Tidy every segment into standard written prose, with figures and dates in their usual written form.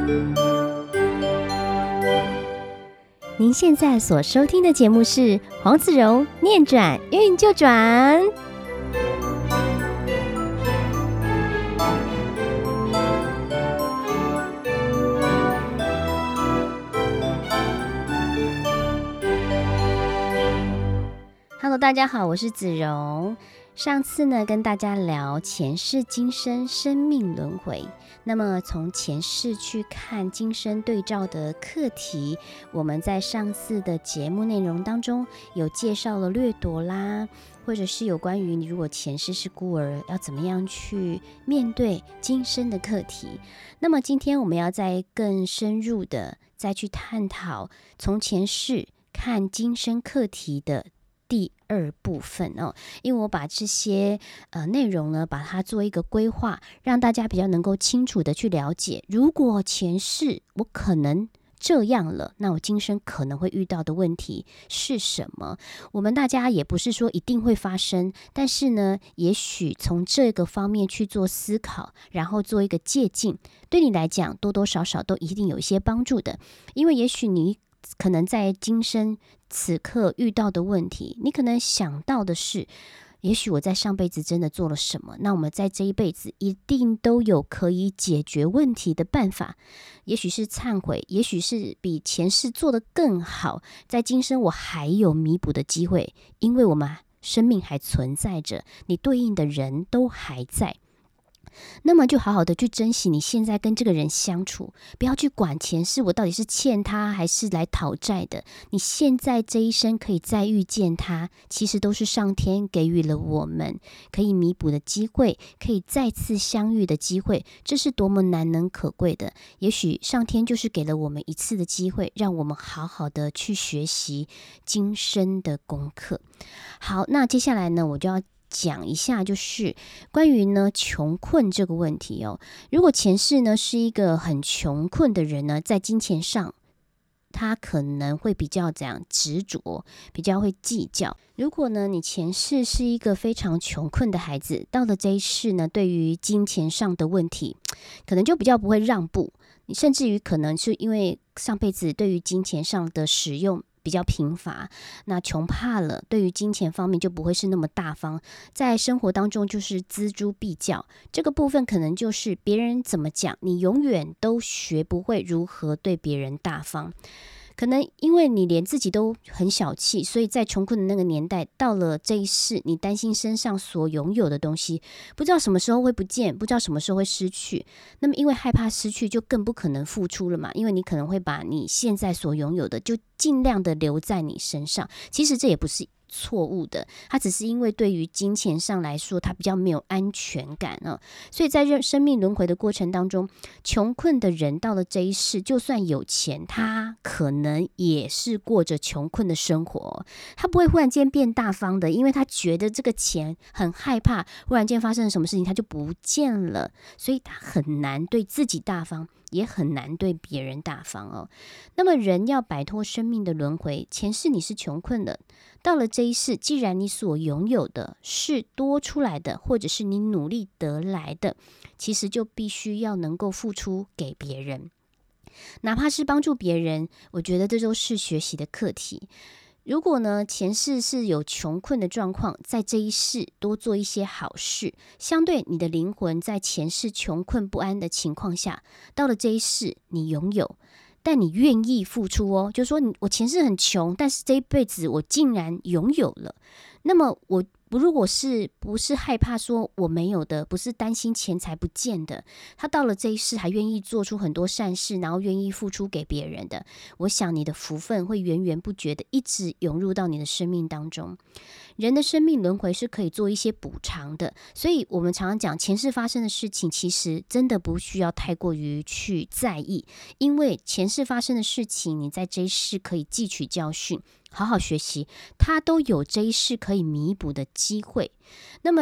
您现在所收听的节目是黄子荣念转运就转。Hello， 大家好，我是子荣。上次呢，跟大家聊前世今生生命轮回。那么从前世去看今生对照的课题，我们在上次的节目内容当中有介绍了掠夺啦，或者是有关于你如果前世是孤儿，要怎么样去面对今生的课题。那么今天我们要再更深入的再去探讨从前世看今生课题的第二部分哦，因为我把这些内容呢，把它做一个规划，让大家比较能够清楚的去了解，如果前世我可能这样了，那我今生可能会遇到的问题是什么？我们大家也不是说一定会发生，但是呢，也许从这个方面去做思考，然后做一个借鉴，对你来讲多多少少都一定有一些帮助的，因为也许你可能在今生此刻遇到的问题，你可能想到的是，也许我在上辈子真的做了什么，那我们在这一辈子一定都有可以解决问题的办法，也许是忏悔，也许是比前世做得更好，在今生我还有弥补的机会，因为我们生命还存在着，你对应的人都还在，那么就好好的去珍惜你现在跟这个人相处，不要去管前世我到底是欠他还是来讨债的，你现在这一生可以再遇见他，其实都是上天给予了我们可以弥补的机会，可以再次相遇的机会，这是多么难能可贵的。也许上天就是给了我们一次的机会，让我们好好的去学习今生的功课。好，那接下来呢，我就要讲一下，就是关于呢穷困这个问题哦。如果前世呢是一个很穷困的人呢，在金钱上他可能会比较这样执着，比较会计较。如果呢你前世是一个非常穷困的孩子，到了这一世呢，对于金钱上的问题，可能就比较不会让步。你甚至于可能是因为上辈子对于金钱上的使用比较贫乏，那穷怕了，对于金钱方面就不会是那么大方，在生活当中就是锱铢必较，这个部分可能就是别人怎么讲，你永远都学不会如何对别人大方。可能因为你连自己都很小气，所以在穷困的那个年代，到了这一世，你担心身上所拥有的东西不知道什么时候会不见，不知道什么时候会失去，那么因为害怕失去，就更不可能付出了嘛，因为你可能会把你现在所拥有的就尽量的留在你身上，其实这也不是错误的，他只是因为对于金钱上来说他比较没有安全感啊，所以在生命轮回的过程当中，穷困的人到了这一世，就算有钱，他可能也是过着穷困的生活，他不会忽然间变大方的，因为他觉得这个钱很害怕忽然间发生了什么事情他就不见了，所以他很难对自己大方，也很难对别人大方哦。那么人要摆脱生命的轮回，前世你是穷困的，到了这一世，既然你所拥有的是多出来的，或者是你努力得来的，其实就必须要能够付出给别人，哪怕是帮助别人，我觉得这都是学习的课题。如果呢前世是有穷困的状况，在这一世多做一些好事，相对你的灵魂在前世穷困不安的情况下，到了这一世你拥有，但你愿意付出哦，就是说我前世很穷，但是这一辈子我竟然拥有了，那么我如果不是害怕说我没有的，不是担心钱财不见的，他到了这一世还愿意做出很多善事，然后愿意付出给别人的，我想你的福分会源源不绝的一直涌入到你的生命当中。人的生命轮回是可以做一些补偿的，所以我们常常讲前世发生的事情，其实真的不需要太过于去在意，因为前世发生的事情，你在这一世可以汲取教训，好好学习，它都有这一世可以弥补的机会。那么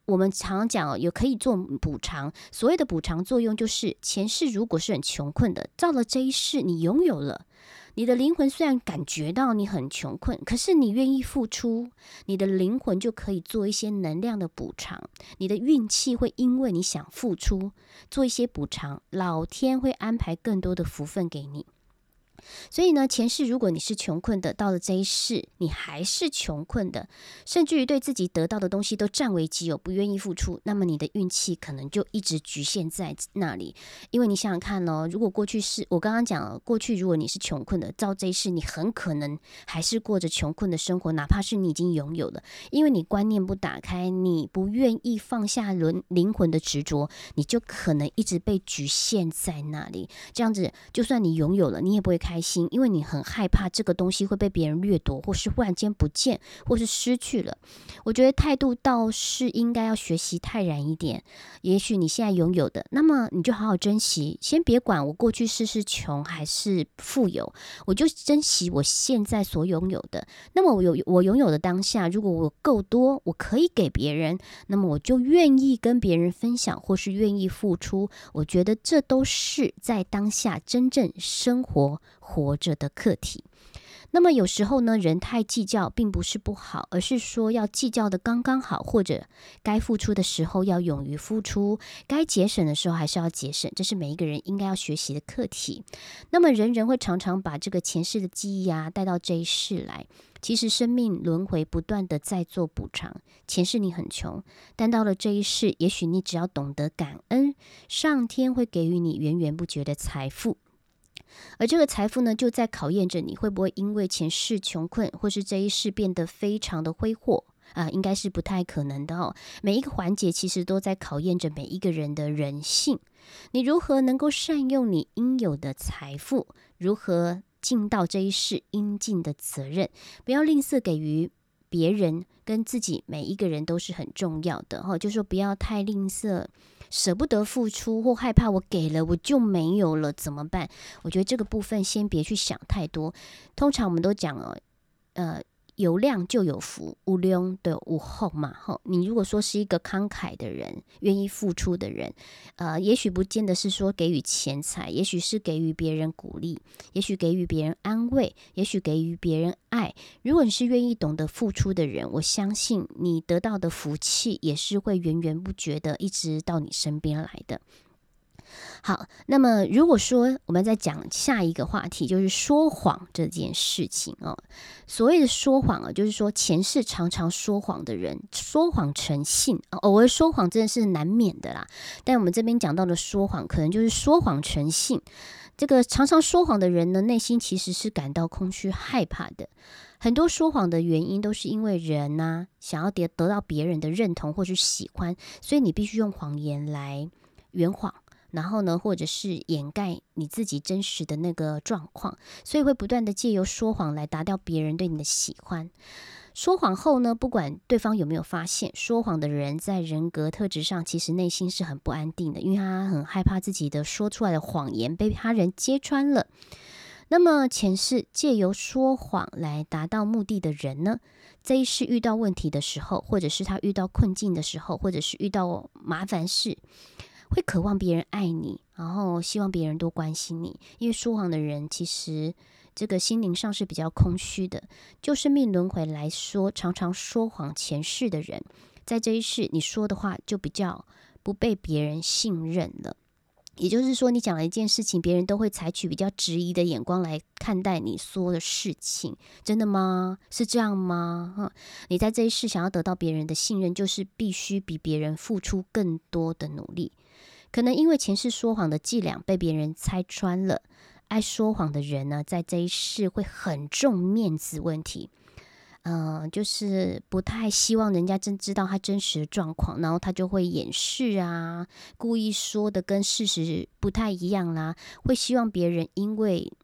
我们常讲有可以做补偿，所谓的补偿作用就是前世如果是很穷困的，到了这一世你拥有了，你的灵魂虽然感觉到你很穷困，可是你愿意付出，你的灵魂就可以做一些能量的补偿，你的运气会因为你想付出做一些补偿，老天会安排更多的福分给你。所以呢，前世如果你是穷困的，到了这一世你还是穷困的，甚至于对自己得到的东西都占为己有，不愿意付出，那么你的运气可能就一直局限在那里。因为你想想看哦，如果过去是我刚刚讲了，过去如果你是穷困的，到这一世你很可能还是过着穷困的生活，哪怕是你已经拥有了，因为你观念不打开，你不愿意放下灵魂的执着，你就可能一直被局限在那里。这样子，就算你拥有了，你也不会开心，因为你很害怕这个东西会被别人掠夺，或是忽然间不见，或是失去了。我觉得态度倒是应该要学习泰然一点。也许你现在拥有的，那么你就好好珍惜，先别管我过去是穷还是富有，我就珍惜我现在所拥有的。那么我拥有的当下，如果我够多，我可以给别人，那么我就愿意跟别人分享，或是愿意付出。我觉得这都是在当下真正生活着的课题。那么有时候呢，人太计较并不是不好，而是说要计较的刚刚好，或者该付出的时候要勇于付出，该节省的时候还是要节省，这是每一个人应该要学习的课题。那么人会常常把这个前世的记忆带到这一世来，其实生命轮回不断的在做补偿。前世你很穷，但到了这一世，也许你只要懂得感恩，上天会给予你源源不绝的财富。而这个财富呢，就在考验着你会不会因为前世穷困，或是这一世变得非常的挥霍应该是不太可能的哦。每一个环节其实都在考验着每一个人的人性。你如何能够善用你应有的财富，如何尽到这一世应尽的责任，不要吝啬给予别人跟自己，每一个人都是很重要的就是说不要太吝啬，舍不得付出，或害怕我给了我就没有了怎么办？我觉得这个部分先别去想太多。通常我们都讲有量就有福，无量的有后嘛。你如果说是一个慷慨的人，愿意付出的人，也许不见得是说给予钱财，也许是给予别人鼓励，也许给予别人安慰，也许给予别人爱。如果你是愿意懂得付出的人，我相信你得到的福气也是会源源不绝的一直到你身边来的。好，那么如果说我们再讲下一个话题，就是说谎这件事情所谓的说谎就是说前世常常说谎的人，说谎成性偶尔说谎真的是难免的啦。但我们这边讲到的说谎，可能就是说谎成性。这个常常说谎的人呢，内心其实是感到空虚害怕的。很多说谎的原因都是因为人想要得到别人的认同或是喜欢，所以你必须用谎言来圆谎，然后呢，或者是掩盖你自己真实的那个状况，所以会不断的借由说谎来达到别人对你的喜欢。说谎后呢，不管对方有没有发现，说谎的人在人格特质上其实内心是很不安定的，因为他很害怕自己的说出来的谎言被他人揭穿了。那么前世借由说谎来达到目的的人呢，这一世遇到问题的时候，或者是他遇到困境的时候，或者是遇到麻烦事，会渴望别人爱你，然后希望别人多关心你。因为说谎的人其实这个心灵上是比较空虚的。就生命轮回来说，常常说谎前世的人，在这一世你说的话就比较不被别人信任了。也就是说，你讲了一件事情，别人都会采取比较质疑的眼光来看待你说的事情。真的吗？是这样吗？你在这一世想要得到别人的信任，就是必须比别人付出更多的努力。可能因为前世说谎的伎俩被别人拆穿了，爱说谎的人呢，在这一世会很重面子问题。就是不太希望人家真知道他真实的状况，然后他就会掩饰故意说的跟事实不太一样啦，会希望别人因为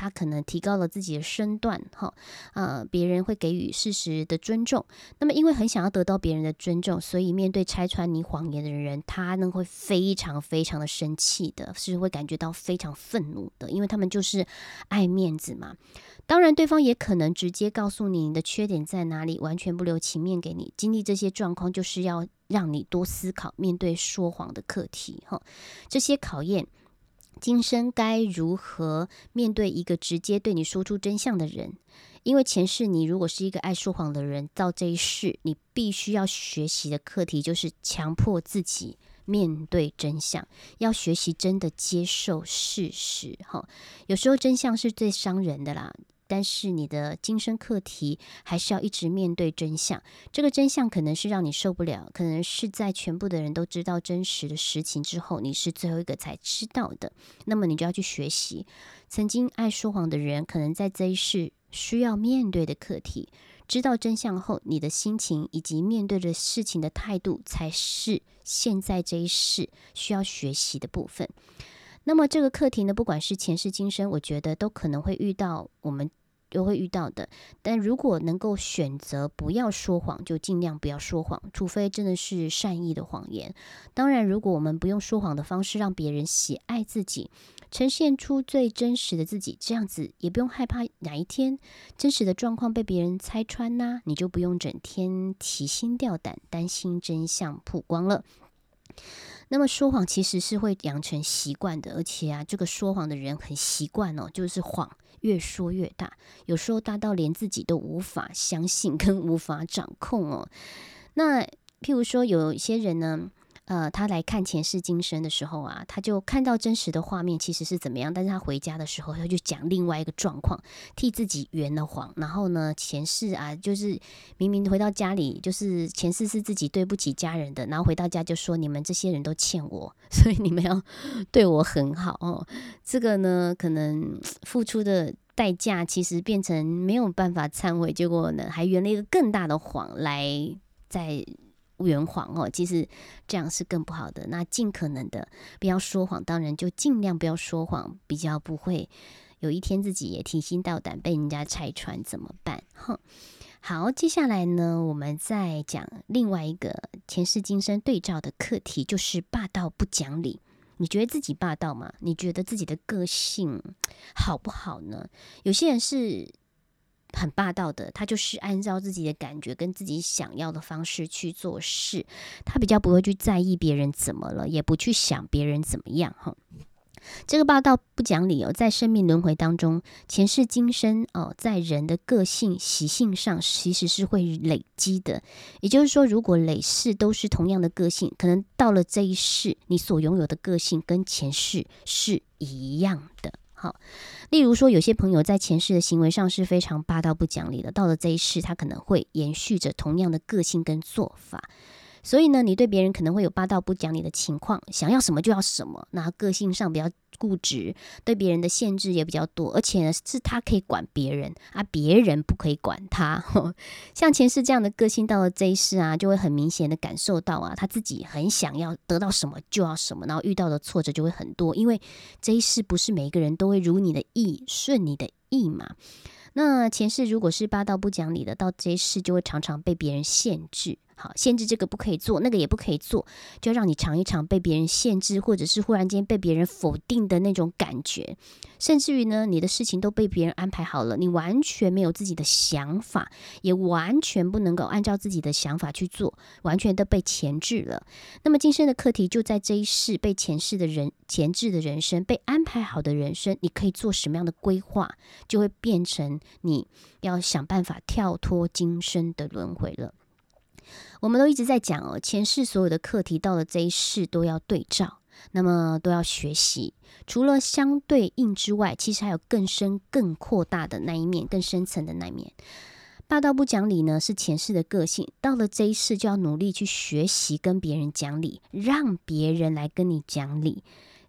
他可能提高了自己的身段，别人会给予适时的尊重。那么因为很想要得到别人的尊重，所以面对拆穿你谎言的人，他呢会非常非常的生气的，是会感觉到非常愤怒的，因为他们就是爱面子嘛。当然对方也可能直接告诉你的缺点在哪里，完全不留情面给你。经历这些状况，就是要让你多思考面对说谎的课题。这些考验，今生该如何面对一个直接对你说出真相的人？因为前世你如果是一个爱说谎的人，到这一世你必须要学习的课题就是强迫自己面对真相，要学习真的接受事实。有时候真相是最伤人的啦，但是你的今生课题还是要一直面对真相。这个真相可能是让你受不了，可能是在全部的人都知道真实的实情之后，你是最后一个才知道的。那么你就要去学习曾经爱说谎的人可能在这一世需要面对的课题。知道真相后，你的心情以及面对的事情的态度，才是现在这一世需要学习的部分。那么这个课题呢，不管是前世今生，我觉得都可能会遇到，我们都会遇到的。但如果能够选择不要说谎，就尽量不要说谎，除非真的是善意的谎言。当然，如果我们不用说谎的方式让别人喜爱自己，呈现出最真实的自己，这样子也不用害怕哪一天真实的状况被别人拆穿呐，你就不用整天提心吊胆，担心真相曝光了。那么说谎其实是会养成习惯的，而且这个说谎的人很习惯就是谎越说越大，有时候大到连自己都无法相信跟无法掌控。那譬如说有一些人呢，他来看前世今生的时候他就看到真实的画面其实是怎么样，但是他回家的时候他就讲另外一个状况，替自己圆了谎。然后呢，前世就是明明回到家里，就是前世是自己对不起家人的，然后回到家就说你们这些人都欠我，所以你们要对我很好这个呢，可能付出的代价其实变成没有办法忏悔，结果呢还圆了一个更大的谎来再圆谎其实这样是更不好的。那尽可能的不要说谎，当然就尽量不要说谎，比较不会有一天自己也提心吊胆被人家拆穿怎么办？好，接下来呢，我们再讲另外一个前世今生对照的课题，就是霸道不讲理。你觉得自己霸道吗？你觉得自己的个性好不好呢？有些人是很霸道的，他就是按照自己的感觉跟自己想要的方式去做事，他比较不会去在意别人怎么了，也不去想别人怎么样这个霸道不讲理在生命轮回当中，前世今生在人的个性习性上其实是会累积的。也就是说，如果累世都是同样的个性，可能到了这一世，你所拥有的个性跟前世是一样的。例如说，有些朋友在前世的行为上是非常霸道不讲理的，到了这一世，他可能会延续着同样的个性跟做法。所以呢，你对别人可能会有霸道不讲理的情况，想要什么就要什么，那个性上比较固执，对别人的限制也比较多，而且呢是他可以管别人别人不可以管他像前世这样的个性，到了这一世就会很明显的感受到他自己很想要得到什么就要什么，然后遇到的挫折就会很多，因为这一世不是每一个人都会如你的意顺你的意嘛。那前世如果是霸道不讲理的，到这一世就会常常被别人限制，限制这个不可以做，那个也不可以做，就让你尝一尝被别人限制，或者是忽然间被别人否定的那种感觉。甚至于呢，你的事情都被别人安排好了，你完全没有自己的想法，也完全不能够按照自己的想法去做，完全都被钳制了。那么今生的课题就在这一世，被钳制的人生，被安排好的人生，你可以做什么样的规划，就会变成你要想办法跳脱今生的轮回了。我们都一直在讲前世所有的课题到了这一世都要对照，那么都要学习。除了相对应之外，其实还有更深更扩大的那一面，更深层的那一面。霸道不讲理呢是前世的个性，到了这一世就要努力去学习跟别人讲理，让别人来跟你讲理。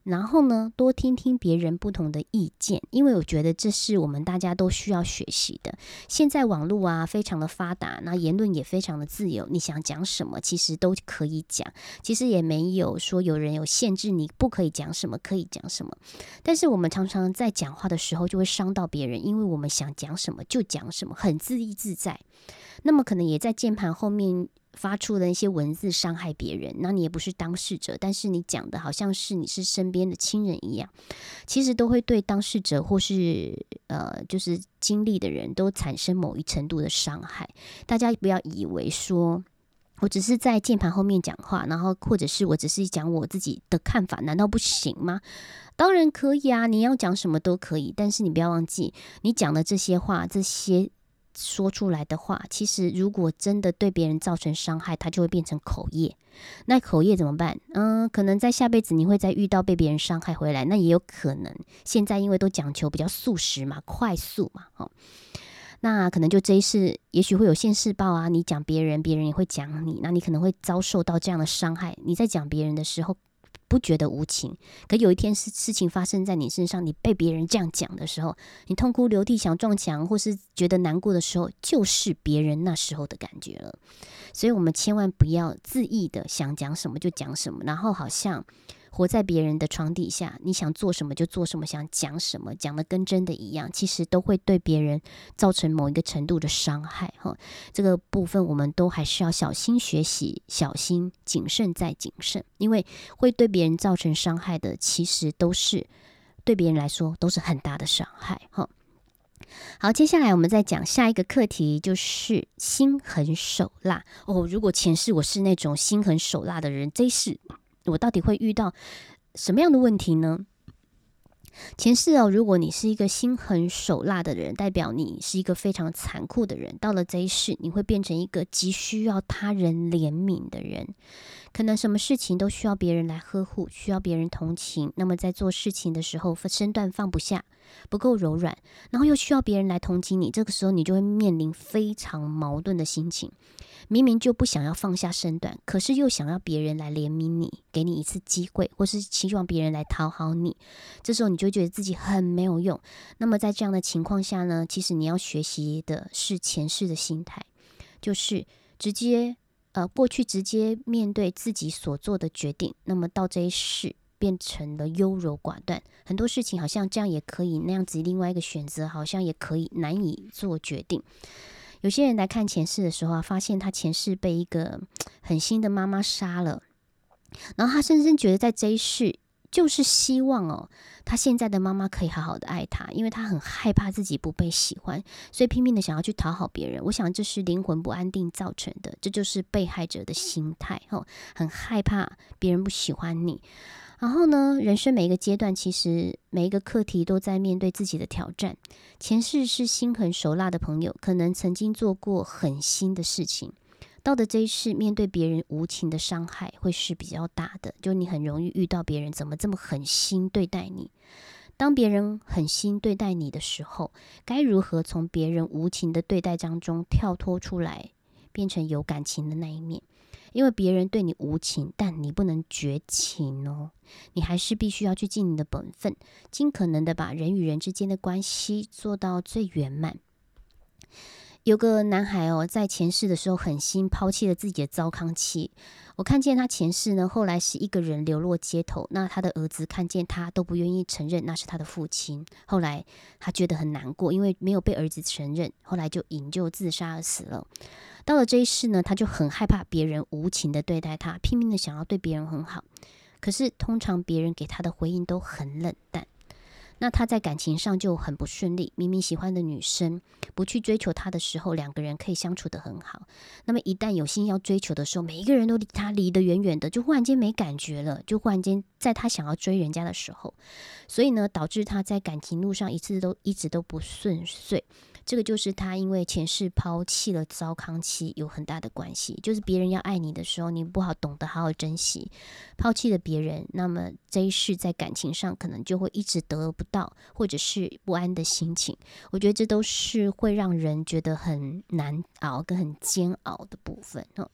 然后呢，多听听别人不同的意见，因为我觉得这是我们大家都需要学习的。现在网络啊非常的发达，那言论也非常的自由，你想讲什么其实都可以讲，其实也没有说有人有限制你不可以讲什么，可以讲什么。但是我们常常在讲话的时候就会伤到别人，因为我们想讲什么就讲什么，很自意自在。那么可能也在键盘后面发出的一些文字伤害别人，那你也不是当事者，但是你讲的好像是你是身边的亲人一样，其实都会对当事者或是就是经历的人都产生某一程度的伤害。大家不要以为说我只是在键盘后面讲话，然后或者是我只是讲我自己的看法，难道不行吗？当然可以啊，你要讲什么都可以，但是你不要忘记，你讲的这些话，这些说出来的话，其实如果真的对别人造成伤害，它就会变成口业。那口业怎么办？可能在下辈子你会再遇到被别人伤害回来，那也有可能。现在因为都讲求比较速食嘛，快速嘛，那可能就这一世，也许会有现世报啊。你讲别人，别人也会讲你，那你可能会遭受到这样的伤害。你在讲别人的时候，不觉得无情，可有一天事情发生在你身上，你被别人这样讲的时候，你痛哭流涕想撞墙，或是觉得难过的时候，就是别人那时候的感觉了。所以我们千万不要恣意的想讲什么就讲什么，然后好像活在别人的床底下，你想做什么就做什么，想讲什么讲的跟真的一样，其实都会对别人造成某一个程度的伤害。这个部分我们都还是要小心学习，小心谨慎再谨慎，因为会对别人造成伤害的，其实都是对别人来说都是很大的伤害。好，接下来我们再讲下一个课题，就是心狠手辣。如果前世我是那种心狠手辣的人，这一世我到底会遇到什么样的问题呢？前世如果你是一个心狠手辣的人，代表你是一个非常残酷的人。到了这一世，你会变成一个急需要他人怜悯的人，可能什么事情都需要别人来呵护，需要别人同情。那么在做事情的时候，身段放不下，不够柔软，然后又需要别人来同情你，这个时候你就会面临非常矛盾的心情。明明就不想要放下身段，可是又想要别人来怜悯你，给你一次机会，或是希望别人来讨好你。这时候你就觉得自己很没有用。那么在这样的情况下呢，其实你要学习的是前世的心态，就是过去直接面对自己所做的决定，那么到这一世变成了优柔寡断，很多事情好像这样也可以，那样子另外一个选择好像也可以，难以做决定。有些人来看前世的时候发现他前世被一个狠心的妈妈杀了，然后他深深觉得在这一世就是希望他现在的妈妈可以好好的爱他，因为他很害怕自己不被喜欢，所以拼命的想要去讨好别人。我想这是灵魂不安定造成的，这就是被害者的心态，很害怕别人不喜欢你。然后呢，人生每一个阶段，其实每一个课题都在面对自己的挑战。前世是心狠手辣的朋友，可能曾经做过狠心的事情，到的这一世面对别人无情的伤害会是比较大的，就你很容易遇到别人怎么这么狠心对待你。当别人狠心对待你的时候，该如何从别人无情的对待当中跳脱出来，变成有感情的那一面？因为别人对你无情，但你不能绝情你还是必须要去尽你的本分，尽可能的把人与人之间的关系做到最圆满。有个男孩在前世的时候狠心抛弃了自己的糟糠妻，我看见他前世呢，后来是一个人流落街头，那他的儿子看见他都不愿意承认那是他的父亲，后来他觉得很难过，因为没有被儿子承认，后来就引咎自杀而死了。到了这一世呢，他就很害怕别人无情的对待他，拼命的想要对别人很好，可是通常别人给他的回应都很冷淡，那他在感情上就很不顺利。明明喜欢的女生不去追求他的时候，两个人可以相处得很好，那么一旦有心要追求的时候，每一个人都离得远远的，就忽然间没感觉了，就忽然间在他想要追人家的时候，所以呢，导致他在感情路上一直都不顺遂。这个就是他因为前世抛弃了糟糠妻有很大的关系，就是别人要爱你的时候，你不好懂得好好珍惜，抛弃了别人，那么这一世在感情上可能就会一直得不到，或者是不安的心情。我觉得这都是会让人觉得很难熬跟很煎熬的部分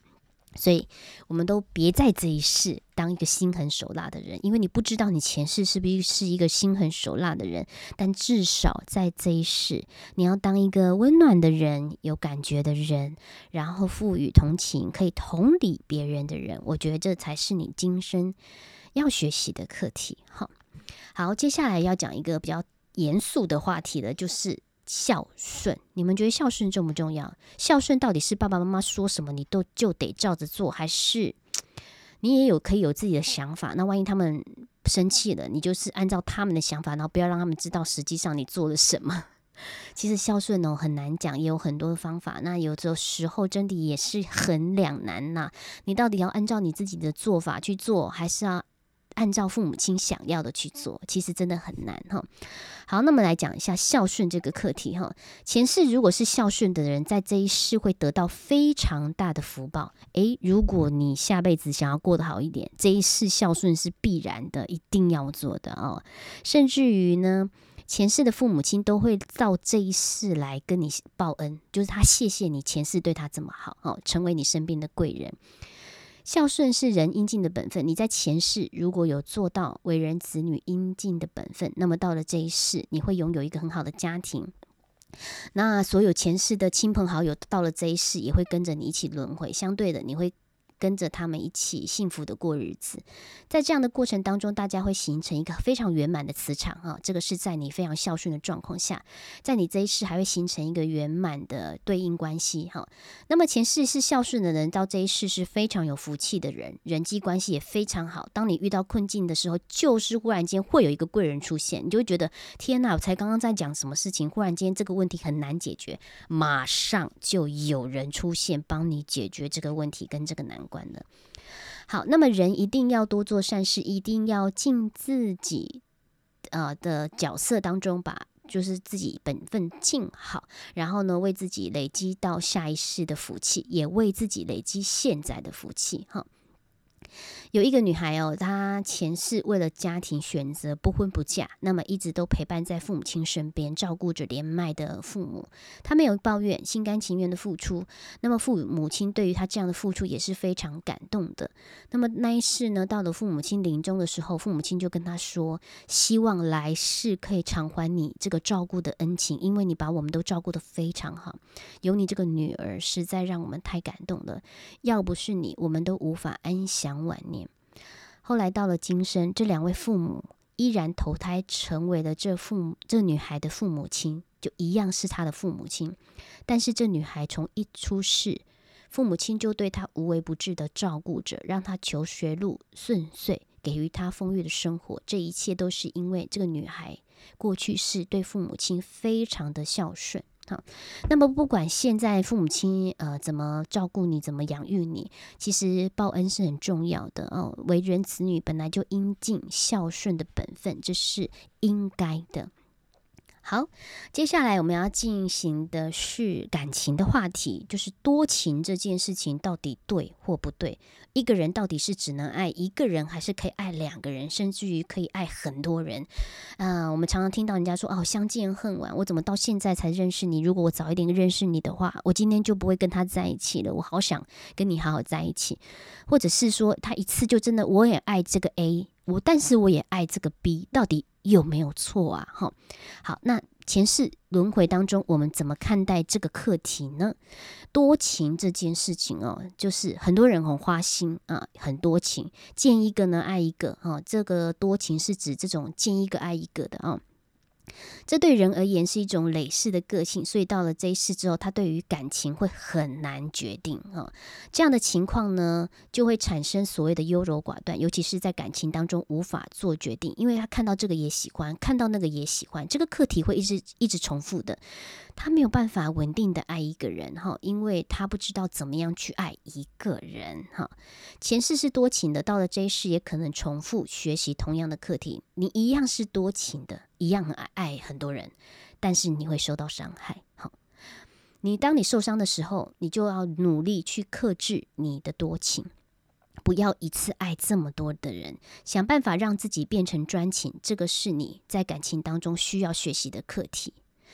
所以我们都别在这一世当一个心狠手辣的人，因为你不知道你前世是不是一个心狠手辣的人，但至少在这一世，你要当一个温暖的人，有感觉的人，然后赋予同情，可以同理别人的人。我觉得这才是你今生要学习的课题。好，接下来要讲一个比较严肃的话题了，就是孝顺。你们觉得孝顺重不重要？孝顺到底是爸爸妈妈说什么你就得照着做，还是你也可以有自己的想法？那万一他们生气了，你就是按照他们的想法，然后不要让他们知道实际上你做了什么。其实孝顺很难讲，也有很多的方法。那有的时候真的也是很两难呐。你到底要按照你自己的做法去做，还是要按照父母亲想要的去做？其实真的很难哈。好，那么来讲一下孝顺这个课题哈。前世如果是孝顺的人，在这一世会得到非常大的福报。如果你下辈子想要过得好一点，这一世孝顺是必然的，一定要做的哦。甚至于呢，前世的父母亲都会到这一世来跟你报恩，就是他谢谢你前世对他这么好哦，成为你身边的贵人。孝顺是人应尽的本分，你在前世如果有做到为人子女应尽的本分，那么到了这一世，你会拥有一个很好的家庭。那所有前世的亲朋好友到了这一世，也会跟着你一起轮回，相对的，你会跟着他们一起幸福的过日子。在这样的过程当中，大家会形成一个非常圆满的磁场啊，这个是在你非常孝顺的状况下，在你这一世还会形成一个圆满的对应关系哈。那么前世是孝顺的人，到这一世是非常有福气的人，人际关系也非常好。当你遇到困境的时候，就是忽然间会有一个贵人出现，你就会觉得天哪，我才刚刚在讲什么事情，忽然间这个问题很难解决，马上就有人出现帮你解决这个问题跟这个难关了。好，那么人一定要多做善事，一定要尽自己的角色当中把就是自己本分尽好，然后呢为自己累积到下一世的福气，也为自己累积现在的福气哈。有一个女孩她前世为了家庭选择不婚不嫁，那么一直都陪伴在父母亲身边，照顾着年迈的父母。她没有抱怨，心甘情愿的付出。那么父母亲对于她这样的付出也是非常感动的。那么那一世呢，到了父母亲临终的时候，父母亲就跟她说，希望来世可以偿还你这个照顾的恩情，因为你把我们都照顾得非常好，有你这个女儿实在让我们太感动了，要不是你，我们都无法安享晚年。后来到了今生，这两位父母依然投胎成为了这女孩的父母亲，就一样是她的父母亲。但是这女孩从一出世，父母亲就对她无微不至的照顾着，让她求学路顺遂，给予她丰裕的生活。这一切都是因为这个女孩过去是对父母亲非常的孝顺。好，那么不管现在父母亲怎么照顾你，怎么养育你，其实报恩是很重要的哦。为人子女本来就应尽孝顺的本分，这是应该的。好，接下来我们要进行的是感情的话题，就是多情这件事情到底对或不对？一个人到底是只能爱一个人，还是可以爱两个人，甚至于可以爱很多人？我们常常听到人家说相见恨晚，我怎么到现在才认识你？如果我早一点认识你的话，我今天就不会跟他在一起了。我好想跟你好好在一起。或者是说他一次就真的我也爱这个 A， 但是我也爱这个 B， 到底有没有错啊？好，那前世轮回当中，我们怎么看待这个课题呢？多情这件事情就是很多人很花心很多情，见一个呢爱一个这个多情是指这种见一个爱一个的这对人而言是一种累世的个性，所以到了这一世之后，他对于感情会很难决定这样的情况呢，就会产生所谓的优柔寡断，尤其是在感情当中无法做决定，因为他看到这个也喜欢，看到那个也喜欢，这个课题会一直重复的，他没有办法稳定的爱一个人因为他不知道怎么样去爱一个人前世是多情的，到了这一世也可能重复学习同样的课题，你一样是多情的，一样很爱很多人，但是你会受到伤害当你受伤的时候，你就要努力去克制你的多情，不要一次爱这么多的人，想办法让自己变成专情，这个是你在感情当中需要学习的课题。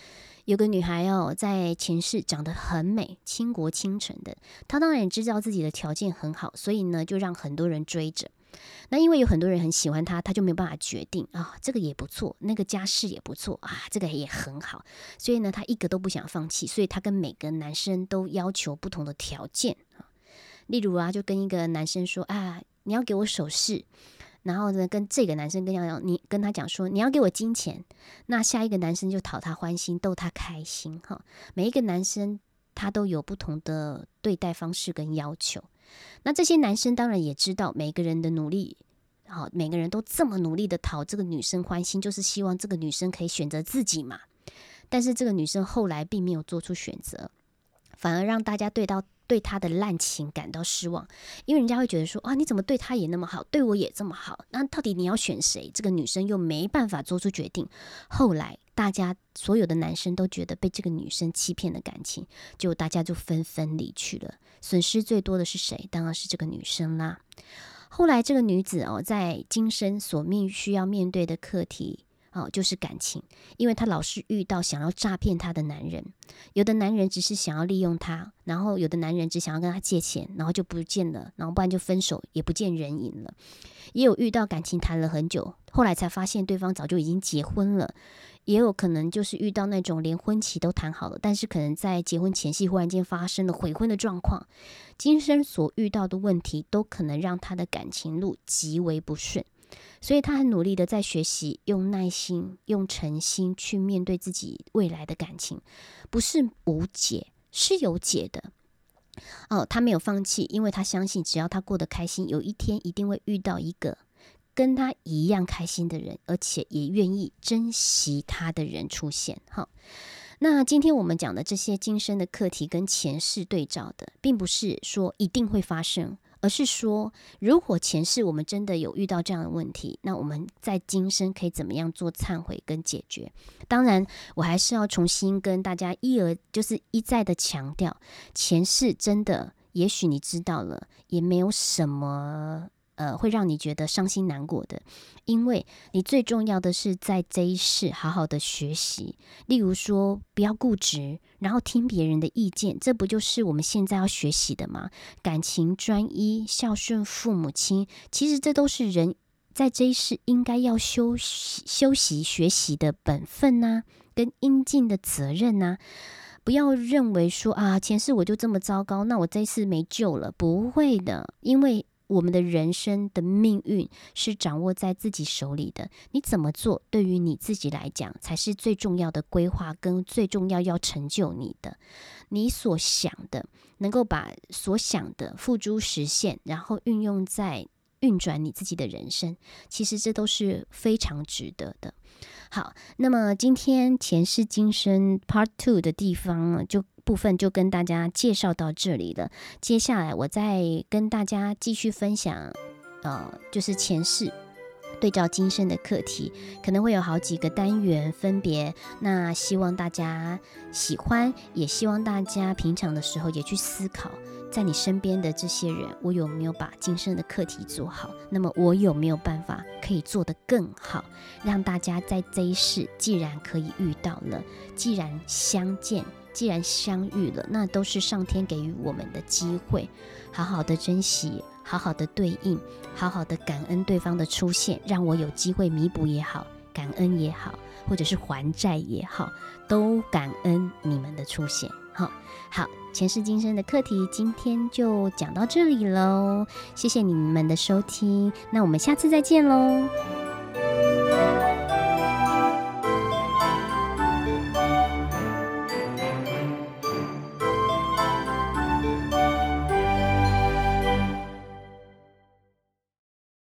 有个女孩在前世长得很美，倾国倾城的。她当然也知道自己的条件很好，所以呢，就让很多人追着。那因为有很多人很喜欢她，她就没有办法决定啊，这个也不错，那个家世也不错啊，这个也很好。所以呢，她一个都不想放弃，所以她跟每个男生都要求不同的条件。例如就跟一个男生说你要给我首饰。然后呢，跟这个男生你跟他讲说，你要给我金钱，那下一个男生就讨他欢心，逗他开心每一个男生他都有不同的对待方式跟要求。那这些男生当然也知道每个人的努力，每个人都这么努力的讨这个女生欢心，就是希望这个女生可以选择自己嘛。但是这个女生后来并没有做出选择，反而让大家对他的滥情感到失望，因为人家会觉得说你怎么对他也那么好，对我也这么好，那到底你要选谁？这个女生又没办法做出决定。后来大家所有的男生都觉得被这个女生欺骗了感情，结果大家就纷纷离去了。损失最多的是谁？当然是这个女生啦。后来这个女子在今生所需要面对的课题就是感情，因为她老是遇到想要诈骗她的男人，有的男人只是想要利用她，然后有的男人只想要跟她借钱，然后就不见了，然后不然就分手，也不见人影了。也有遇到感情谈了很久，后来才发现对方早就已经结婚了，也有可能就是遇到那种连婚期都谈好了，但是可能在结婚前夕忽然间发生了悔婚的状况。今生所遇到的问题都可能让他的感情路极为不顺，所以他很努力的在学习，用耐心用诚心去面对自己未来的感情，不是无解，是有解的他没有放弃，因为他相信只要他过得开心，有一天一定会遇到一个跟他一样开心的人，而且也愿意珍惜他的人出现那今天我们讲的这些今生的课题跟前世对照的，并不是说一定会发生，而是说如果前世我们真的有遇到这样的问题，那我们在今生可以怎么样做忏悔跟解决。当然我还是要重新跟大家一再的强调，前世真的也许你知道了也没有什么会让你觉得伤心难过的，因为你最重要的是在这一世好好的学习。例如说不要固执，然后听别人的意见，这不就是我们现在要学习的吗？感情专一，孝顺父母亲，其实这都是人在这一世应该要修习学习的本分跟应尽的责任不要认为说前世我就这么糟糕，那我这一世没救了。不会的，因为我们的人生的命运是掌握在自己手里的，你怎么做对于你自己来讲才是最重要的规划，跟最重要成就你的。你所想的能够把所想的付诸实现，然后运转你自己的人生，其实这都是非常值得的。好，那么今天前世今生 Part 2的地方部分就跟大家介绍到这里了。接下来我再跟大家继续分享就是前世对照今生的课题，可能会有好几个单元分别，那希望大家喜欢，也希望大家平常的时候也去思考，在你身边的这些人，我有没有把今生的课题做好，那么我有没有办法可以做得更好，让大家在这一世既然可以遇到了，既然相见，既然相遇了，那都是上天给予我们的机会，好好的珍惜，好好的对应，好好的感恩对方的出现，让我有机会弥补也好，感恩也好，或者是还债也好，都感恩你们的出现。好，前世今生的课题今天就讲到这里咯，谢谢你们的收听，那我们下次再见咯。